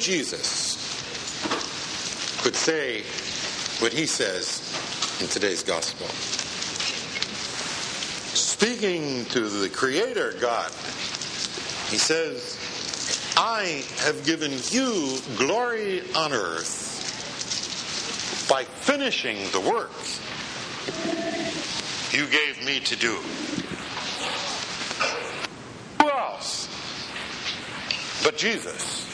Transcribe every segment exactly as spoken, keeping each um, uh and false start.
Jesus could say what he says in today's gospel. Speaking to the Creator God, he says, I have given you glory on earth by finishing the work you gave me to do. Who else but Jesus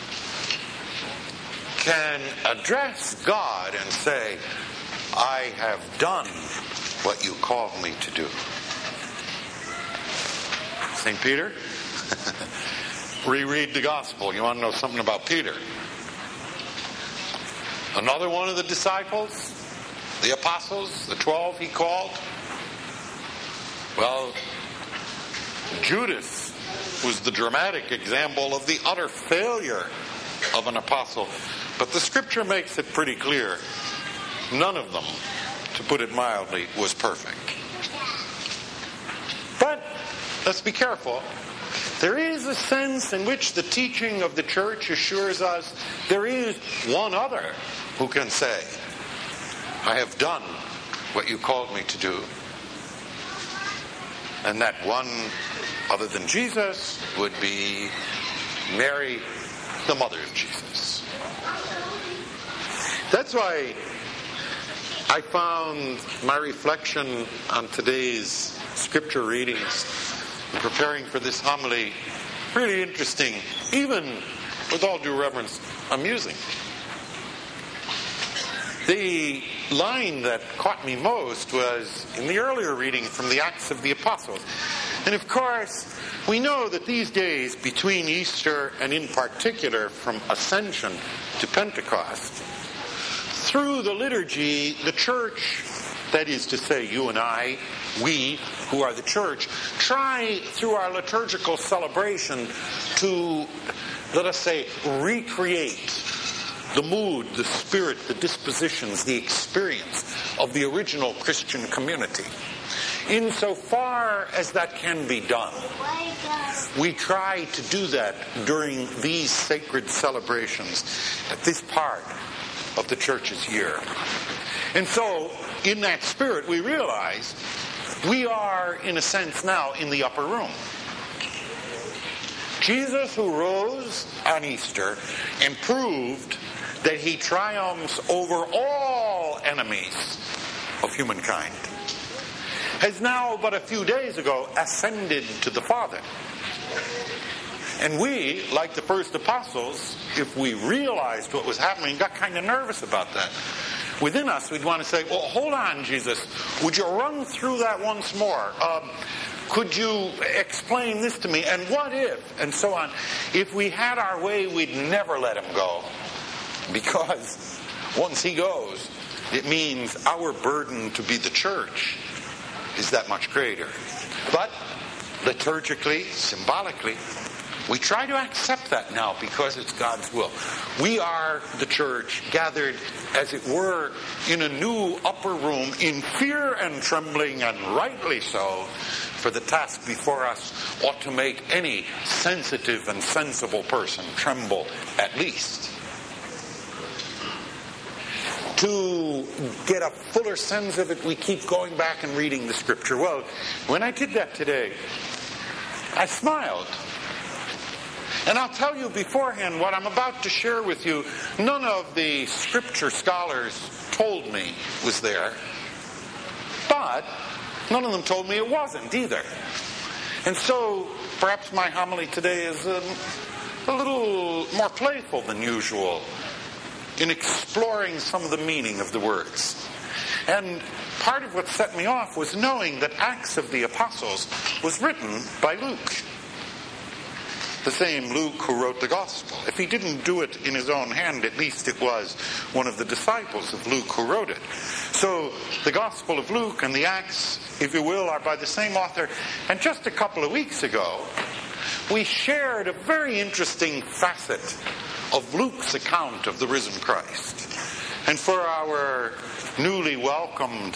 can address God and say, I have done what you called me to do? Saint Peter? Reread the gospel. You want to know something about Peter? Another one of the disciples, the apostles, the twelve he called. Well, Judas was the dramatic example of the utter failure of an apostle. But the scripture makes it pretty clear. None of them, to put it mildly, was perfect. But let's be careful. There is a sense in which the teaching of the church assures us there is one other who can say, I have done what you called me to do. And that one other than Jesus would be Mary, the mother of Jesus. That's why I found my reflection on today's scripture readings, preparing for this homily, really interesting, even, with all due reverence, amusing. The line that caught me most was in the earlier reading from the Acts of the Apostles. And of course, we know that these days between Easter and in particular from Ascension to Pentecost, through the liturgy, the church, that is to say you and I, we who are the church, try through our liturgical celebration to, let us say, recreate the mood, the spirit, the dispositions, the experience of the original Christian community. Insofar as that can be done, we try to do that during these sacred celebrations at this part of the church's year. And so, in that spirit, we realize we are, in a sense now, in the upper room. Jesus, who rose on Easter and proved that he triumphs over all enemies of humankind, has now, but a few days ago, ascended to the Father. And we, like the first apostles, if we realized what was happening, got kind of nervous about that. Within us, we'd want to say, well, hold on, Jesus. Would you run through that once more? Um, could you explain this to me? And what if? And so on. If we had our way, we'd never let him go. Because once he goes, it means our burden to be the church is that much greater. But liturgically, symbolically, we try to accept that now because it's God's will. We are the church gathered, as it were, in a new upper room in fear and trembling, and rightly so, for the task before us ought to make any sensitive and sensible person tremble at least. To get a fuller sense of it, we keep going back and reading the scripture. Well, when I did that today, I smiled. And I'll tell you beforehand, what I'm about to share with you, none of the scripture scholars told me was there. But none of them told me it wasn't either. And so perhaps my homily today is um, a little more playful than usual in exploring some of the meaning of the words. And part of what set me off was knowing that Acts of the Apostles was written by Luke. The same Luke who wrote the Gospel. If he didn't do it in his own hand, at least it was one of the disciples of Luke who wrote it. So the Gospel of Luke and the Acts, if you will, are by the same author. And just a couple of weeks ago, we shared a very interesting facet of Luke's account of the risen Christ. And for our newly welcomed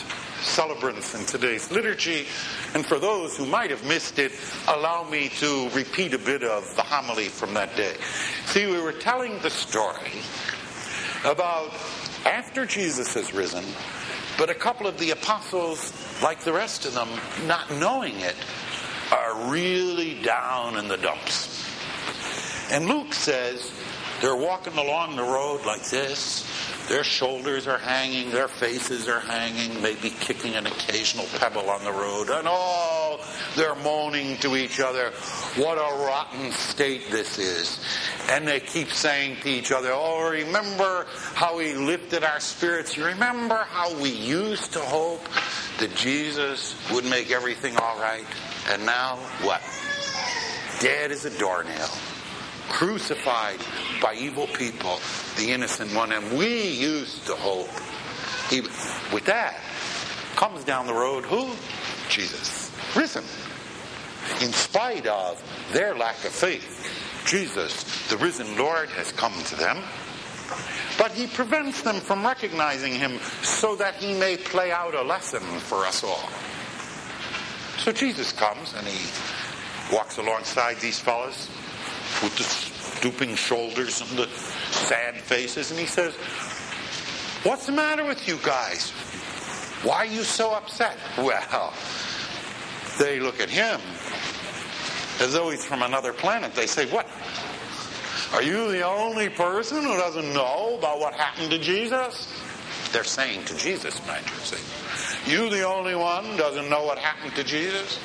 celebrants in today's liturgy, and for those who might have missed it, allow me to repeat a bit of the homily from that day. See, we were telling the story about after Jesus has risen, but a couple of the apostles, like the rest of them, not knowing it, are really down in the dumps. And Luke says they're walking along the road like this. Their shoulders are hanging, their faces are hanging, maybe kicking an occasional pebble on the road. And oh, they're moaning to each other, what a rotten state this is. And they keep saying to each other, oh, remember how he lifted our spirits? You remember how we used to hope that Jesus would make everything all right? And now, what? Dead as a doornail. Crucified by evil people, the innocent one. And we used to hope. He, with that, comes down the road, who? Jesus. Risen. In spite of their lack of faith, Jesus, the risen Lord, has come to them. But he prevents them from recognizing him so that he may play out a lesson for us all. So Jesus comes and he walks alongside these fellas with the stooping shoulders and the sad faces, and he says, what's the matter with you guys? Why are you so upset? Well, they look at him as though he's from another planet. They say, what? Are you the only person who doesn't know about what happened to Jesus? They're saying to Jesus, mind you, see. You the only one who doesn't know what happened to Jesus?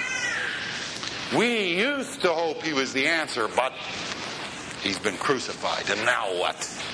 We used to hope he was the answer, but he's been crucified. And now what?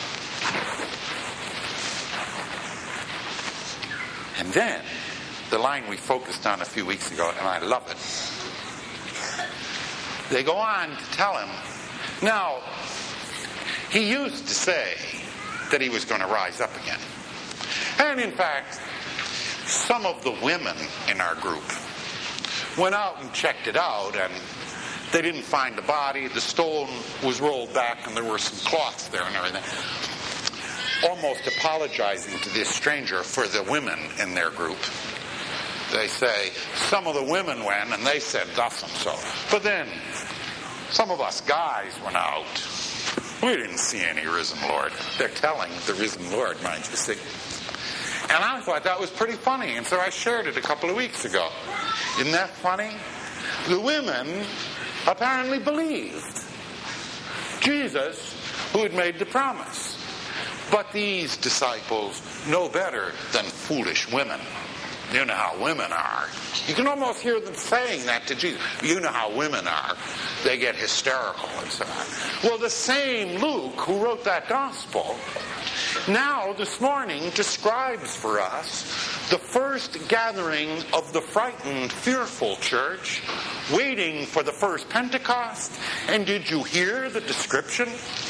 And then, the line we focused on a few weeks ago, and I love it. They go on to tell him, now, he used to say that he was going to rise up again. And in fact, some of the women in our group went out and checked it out, and they didn't find the body. The stone was rolled back, and there were some cloths there and everything. Almost apologizing to this stranger for the women in their group. They say, some of the women went, and they said thus and so. But then, some of us guys went out. We didn't see any risen Lord. They're telling the risen Lord, mind you, see. And I thought that was pretty funny, and so I shared it a couple of weeks ago. Isn't that funny? The women apparently believed Jesus, who had made the promise. But these disciples know better than foolish women. You know how women are. You can almost hear them saying that to Jesus. You know how women are. They get hysterical and so on. Well, the same Luke who wrote that gospel now this morning describes for us the first gathering of the frightened, fearful church waiting for the first Pentecost. And did you hear the description?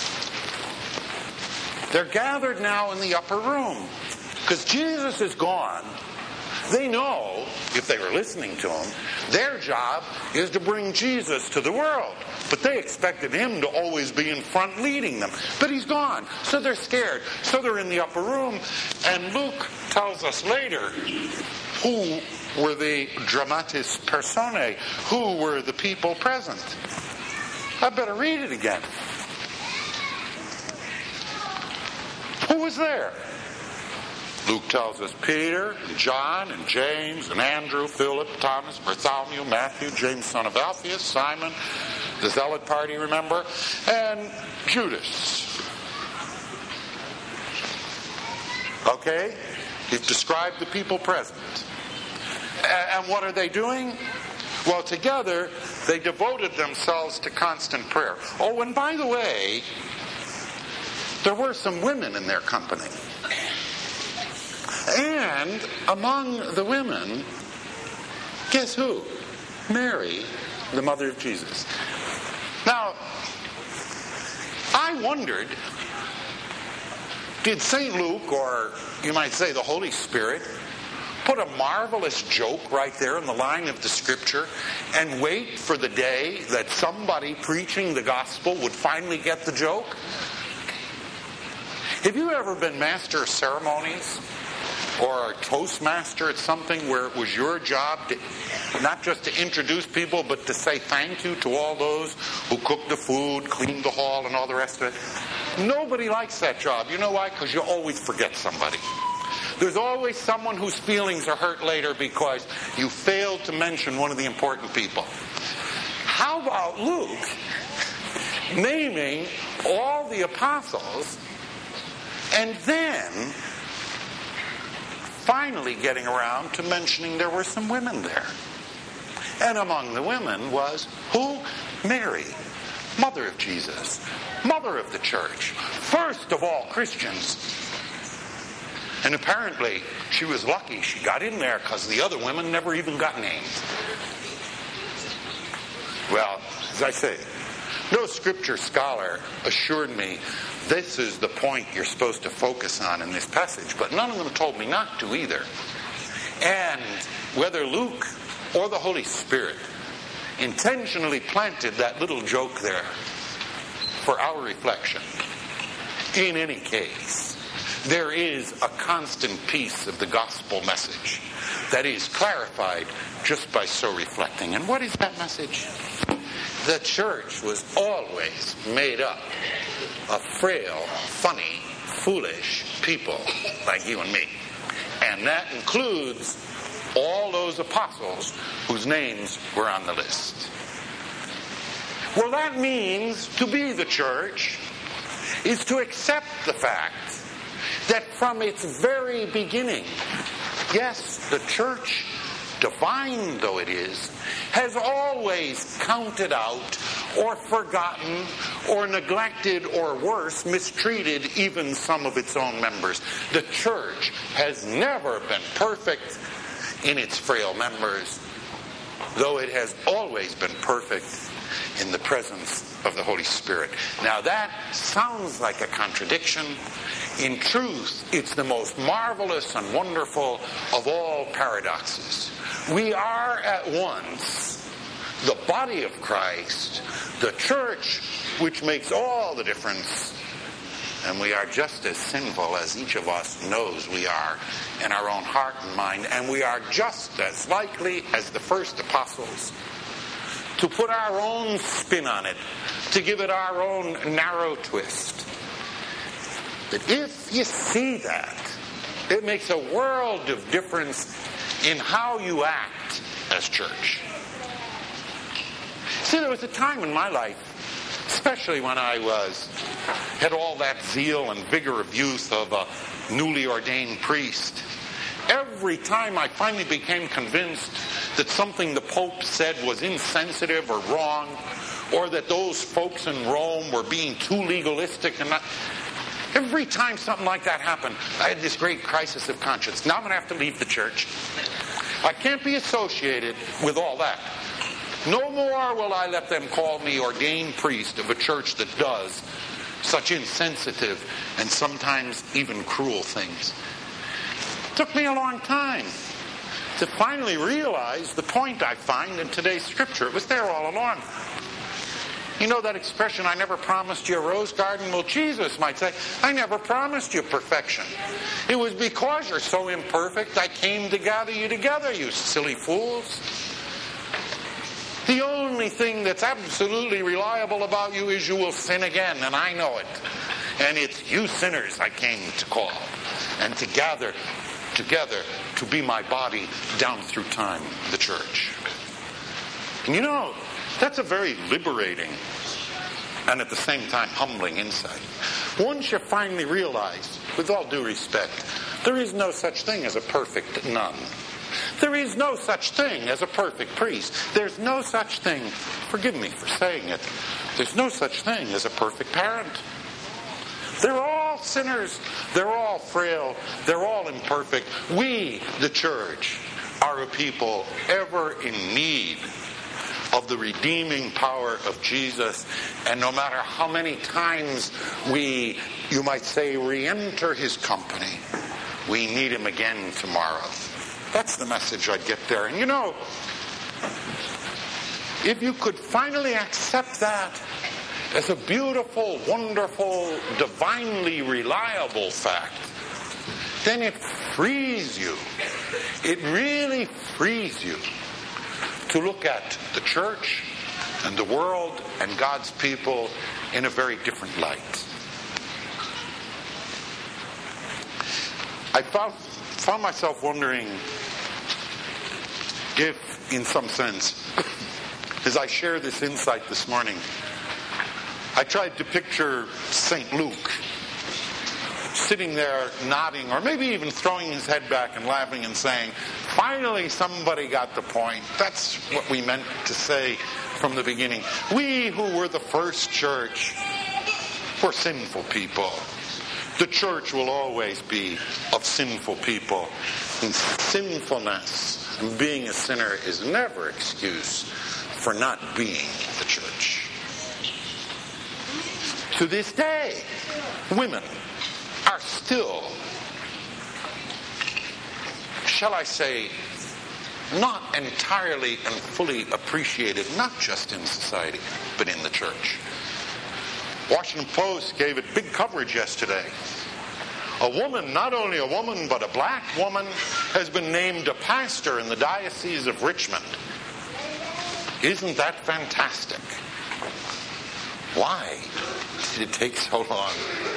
They're gathered now in the upper room because Jesus is gone. They know, if they were listening to him, their job is to bring Jesus to the world. But they expected him to always be in front leading them. But he's gone. So they're scared. So they're in the upper room. And Luke tells us later who were the dramatis personae, who were the people present. I better read it again. Who was there? Luke tells us Peter, and John, and James, and Andrew, Philip, Thomas, Bartholomew, Matthew, James, son of Alphaeus, Simon, the Zealot party, remember, and Judas. Okay? He's described the people present. And what are they doing? Well, together, they devoted themselves to constant prayer. Oh, and by the way, there were some women in their company. And among the women, guess who? Mary, the mother of Jesus. Now, I wondered, did Saint Luke, or you might say the Holy Spirit, put a marvelous joke right there in the line of the scripture and wait for the day that somebody preaching the gospel would finally get the joke? Have you ever been master of ceremonies? or a Toastmaster at something where it was your job to, not just to introduce people, but to say thank you to all those who cooked the food, cleaned the hall, and all the rest of it. Nobody likes that job. You know why? Because you always forget somebody. There's always someone whose feelings are hurt later because you failed to mention one of the important people. How about Luke naming all the apostles and then finally getting around to mentioning there were some women there? And among the women was who? Mary, mother of Jesus, mother of the church, first of all Christians. And apparently she was lucky she got in there because the other women never even got named. Well, as I say, no scripture scholar assured me this is the point you're supposed to focus on in this passage, but none of them told me not to either. And whether Luke or the Holy Spirit intentionally planted that little joke there for our reflection, in any case, there is a constant piece of the gospel message that is clarified just by so reflecting. And what is that message? The church was always made up of frail, funny, foolish people like you and me. And that includes all those apostles whose names were on the list. Well, that means to be the church is to accept the fact that from its very beginning, yes, the church, divine though it is, has always counted out or forgotten or neglected or worse, mistreated even some of its own members. The church has never been perfect in its frail members, though it has always been perfect in the presence of the Holy Spirit. Now that sounds like a contradiction. In truth, it's the most marvelous and wonderful of all paradoxes. We are at once the body of Christ, the church, which makes all the difference, and we are just as sinful as each of us knows we are in our own heart and mind, and we are just as likely as the first apostles to put our own spin on it, to give it our own narrow twist. But if you see that, it makes a world of difference in how you act as church. See, there was a time in my life, especially when I was had all that zeal and vigor of youth of a newly ordained priest. Every time I finally became convinced that something the Pope said was insensitive or wrong, or that those folks in Rome were being too legalistic and not... Every time something like that happened, I had this great crisis of conscience. Now I'm going to have to leave the church. I can't be associated with all that. No more will I let them call me ordained priest of a church that does such insensitive and sometimes even cruel things. It took me a long time to finally realize the point I find in today's scripture. It was there all along. You know that expression, I never promised you a rose garden? Well, Jesus might say, I never promised you perfection. It was because you're so imperfect I came to gather you together, you silly fools. The only thing that's absolutely reliable about you is you will sin again, and I know it. And it's you sinners I came to call and to gather together to be my body down through time, the church. And you know, that's a very liberating and at the same time humbling insight. Once you finally realize, with all due respect, there is no such thing as a perfect nun. There is no such thing as a perfect priest. There's no such thing, forgive me for saying it, there's no such thing as a perfect parent. They're all sinners. They're all frail. They're all imperfect. We, the church, are a people ever in need of the redeeming power of Jesus. And no matter how many times we, you might say, re-enter his company, we need him again tomorrow. That's the message I'd get there. And you know, if you could finally accept that as a beautiful, wonderful, divinely reliable fact, then it frees you. It really frees you to look at the church and the world and God's people in a very different light. I found, found myself wondering if, in some sense, as I share this insight this morning, I tried to picture Saint Luke sitting there nodding, or maybe even throwing his head back and laughing and saying, finally somebody got the point. That's what we meant to say from the beginning. We who were the first church were sinful people. The church will always be of sinful people. And sinfulness and being a sinner is never excuse for not being the church. To this day, women are still, shall I say, not entirely and fully appreciated, not just in society, but in the church. Washington Post gave it big coverage yesterday. A woman, not only a woman, but a black woman, has been named a pastor in the Diocese of Richmond. Isn't that fantastic? Why did it take so long?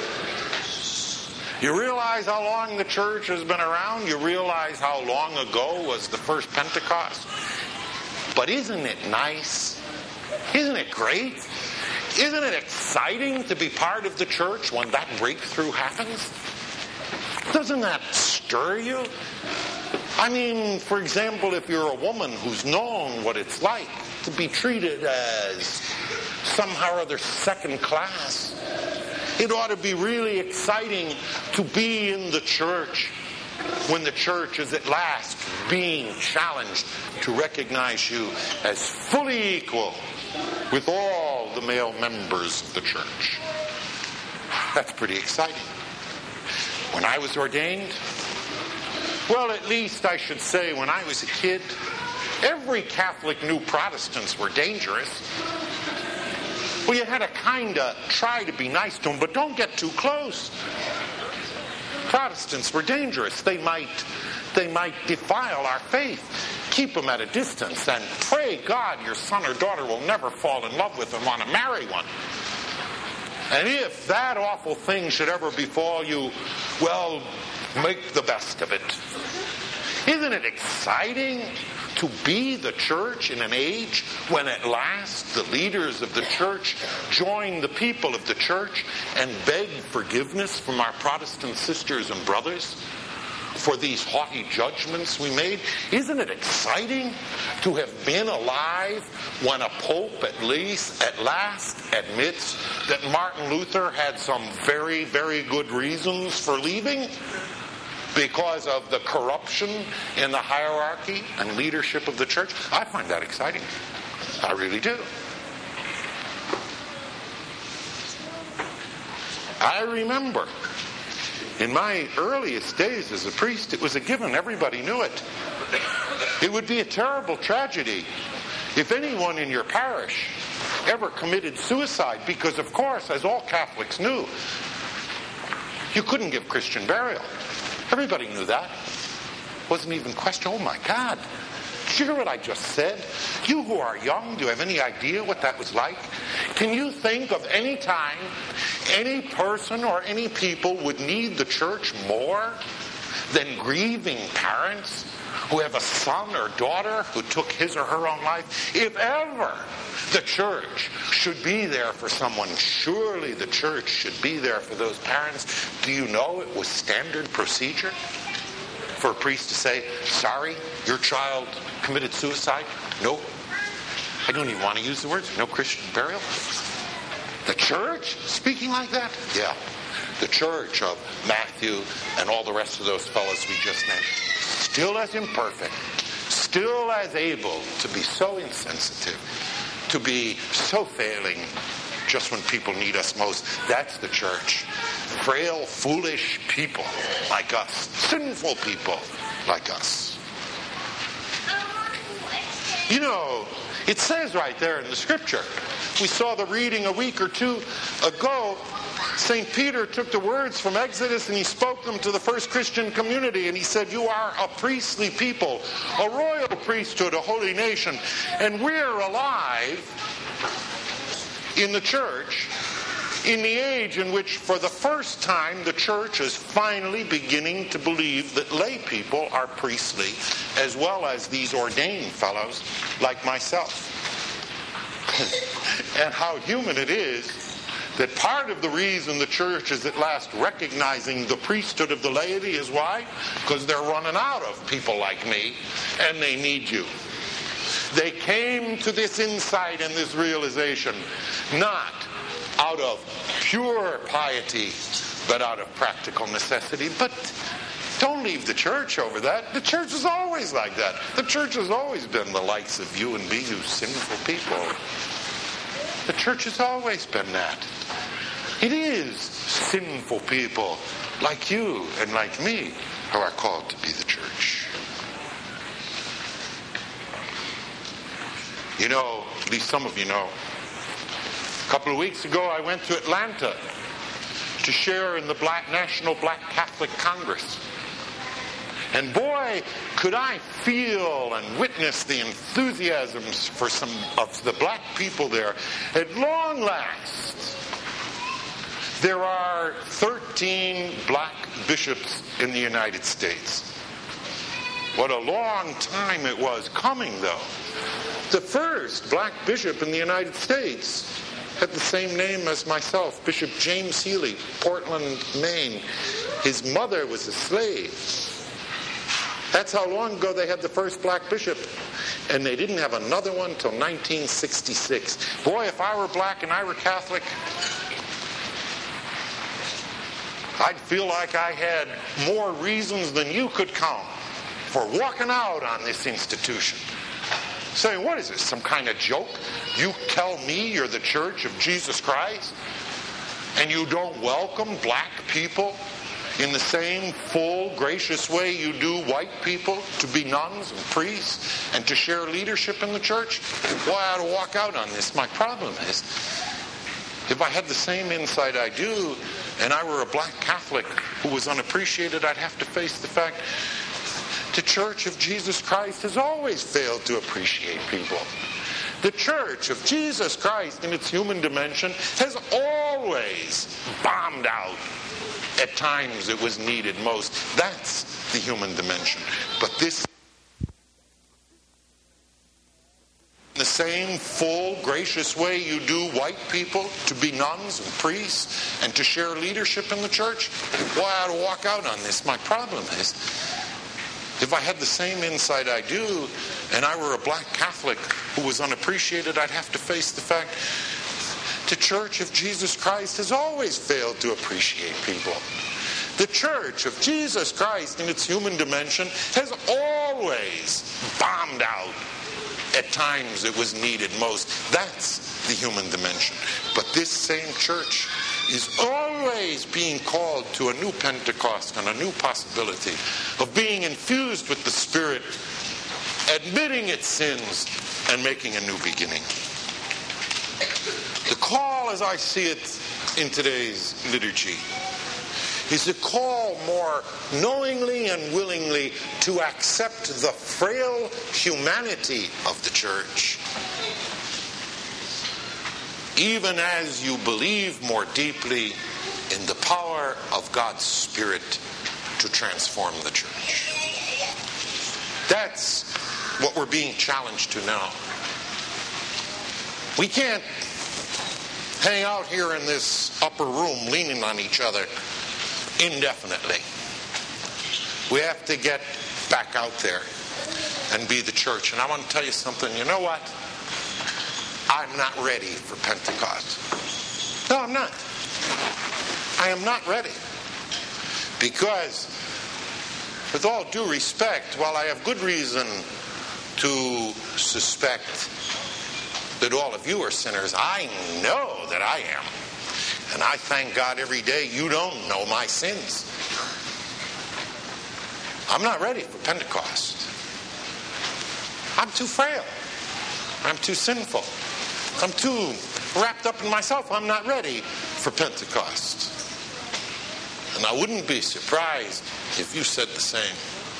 You realize how long the church has been around? You realize how long ago was the first Pentecost? But isn't it nice? Isn't it great? Isn't it exciting to be part of the church when that breakthrough happens? Doesn't that stir you? I mean, for example, if you're a woman who's known what it's like to be treated as somehow or other second class, it ought to be really exciting to be in the church when the church is at last being challenged to recognize you as fully equal with all the male members of the church. That's pretty exciting. When I was ordained, well, at least I should say when I was a kid, every Catholic knew Protestants were dangerous. Well, you had to kind of try to be nice to them, but don't get too close. Protestants were dangerous. They might, they might defile our faith. Keep them at a distance and pray God your son or daughter will never fall in love with and want to marry one. And if that awful thing should ever befall you, well, make the best of it. Isn't it exciting to be the church in an age when at last the leaders of the church join the people of the church and beg forgiveness from our Protestant sisters and brothers for these haughty judgments we made? Isn't it exciting to have been alive when a pope at least at last admits that Martin Luther had some very, very good reasons for leaving? Because of the corruption in the hierarchy and leadership of the church? I find that exciting. I really do. I remember in my earliest days as a priest, it was a given. Everybody knew it. It would be a terrible tragedy if anyone in your parish ever committed suicide, because, of course, as all Catholics knew, you couldn't give Christian burial. Everybody knew that. Wasn't even question. Oh my God. Did you hear what I just said? You who are young, do you have any idea what that was like? Can you think of any time any person or any people would need the church more than grieving parents who have a son or daughter who took his or her own life? If ever the church should be there for someone, surely the church should be there for those parents. Do you know it was standard procedure for a priest to say, sorry, your child committed suicide? No, I don't even want to use the words. No Christian burial. The church speaking like that? Yeah. The church of Matthew and all the rest of those fellows we just named. Still as imperfect. Still as able to be so insensitive. To be so failing just when people need us most. That's the church. Frail, foolish people like us. Sinful people like us. You know, it says right there in the scripture, we saw the reading a week or two ago, Saint Peter took the words from Exodus and he spoke them to the first Christian community, and he said, you are a priestly people, a royal priesthood, a holy nation, and we're alive in the church in the age in which for the first time the church is finally beginning to believe that lay people are priestly as well as these ordained fellows like myself. And how human it is that part of the reason the church is at last recognizing the priesthood of the laity is why? Because they're running out of people like me, and they need you. They came to this insight and this realization not out of pure piety, but out of practical necessity. But don't leave the church over that. The church is always like that. The church has always been the likes of you and me, you sinful people. The church has always been that. It is sinful people like you and like me who are called to be the church. You know, at least some of you know, a couple of weeks ago I went to Atlanta to share in the Black National Black Catholic Congress. And boy, could I feel and witness the enthusiasms for some of the black people there. At long last, there are thirteen black bishops in the United States. What a long time it was coming, though. The first black bishop in the United States had the same name as myself, Bishop James Healy, Portland, Maine. His mother was a slave. That's how long ago they had the first black bishop. And they didn't have another one till nineteen sixty-six. Boy, if I were black and I were Catholic, I'd feel like I had more reasons than you could count for walking out on this institution. Saying, what is this, some kind of joke? You tell me you're the Church of Jesus Christ, and you don't welcome black people in the same full, gracious way you do white people to be nuns and priests and to share leadership in the church? Well, I ought to walk out on this. My problem is, if I had the same insight I do, and I were a black Catholic who was unappreciated, I'd have to face the fact the Church of Jesus Christ has always failed to appreciate people. The Church of Jesus Christ in its human dimension has always bombed out at times it was needed most. That's the human dimension. But this, in the same full, gracious way you do white people to be nuns and priests and to share leadership in the church, well, I ought to walk out on this. My problem is, if I had the same insight I do, and I were a black Catholic who was unappreciated, I'd have to face the fact the Church of Jesus Christ has always failed to appreciate people. The Church of Jesus Christ in its human dimension has always bombed out at times it was needed most. That's the human dimension. But this same church is always being called to a new Pentecost and a new possibility of being infused with the Spirit, admitting its sins, and making a new beginning. The call, as I see it in today's liturgy, is a call more knowingly and willingly to accept the frail humanity of the church, even as you believe more deeply in the power of God's Spirit to transform the church. That's what we're being challenged to now. We can't hang out here in this upper room leaning on each other indefinitely. We have to get back out there and be the church. And I want to tell you something. You know what? I'm not ready for Pentecost. No, I'm not. I am not ready. Because, with all due respect, while I have good reason to suspect that all of you are sinners, I know that I am. And I thank God every day you don't know my sins. I'm not ready for Pentecost. I'm too frail. I'm too sinful. I'm too wrapped up in myself. I'm not ready for for Pentecost. And I wouldn't be surprised if you said the same.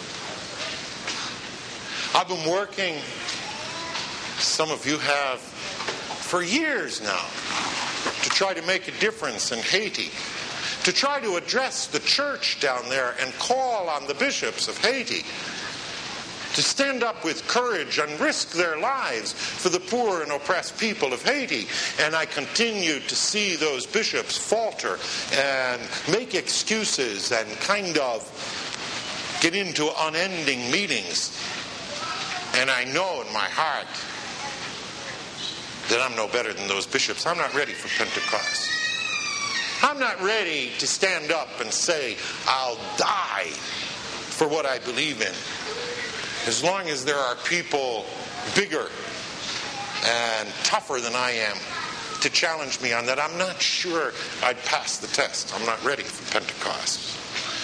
I've been working, some of you have, for years now, to try to make a difference in Haiti, to try to address the church down there and call on the bishops of Haiti to stand up with courage and risk their lives for the poor and oppressed people of Haiti. And I continue to see those bishops falter and make excuses and kind of get into unending meetings. And I know in my heart that I'm no better than those bishops. I'm not ready for Pentecost. I'm not ready to stand up and say, I'll die for what I believe in. As long as there are people bigger and tougher than I am to challenge me on that, I'm not sure I'd pass the test. I'm not ready for Pentecost.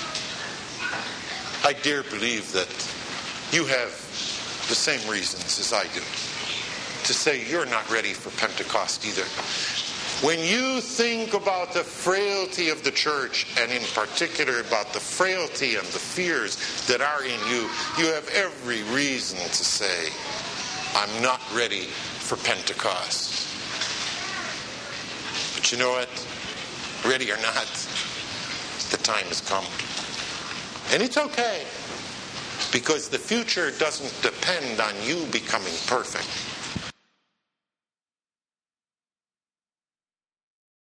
I dare believe that you have the same reasons as I do to say you're not ready for Pentecost either. When you think about the frailty of the church, and in particular about the frailty and the fears that are in you, you have every reason to say, I'm not ready for Pentecost. But you know what? Ready or not, the time has come. And it's okay, because the future doesn't depend on you becoming perfect.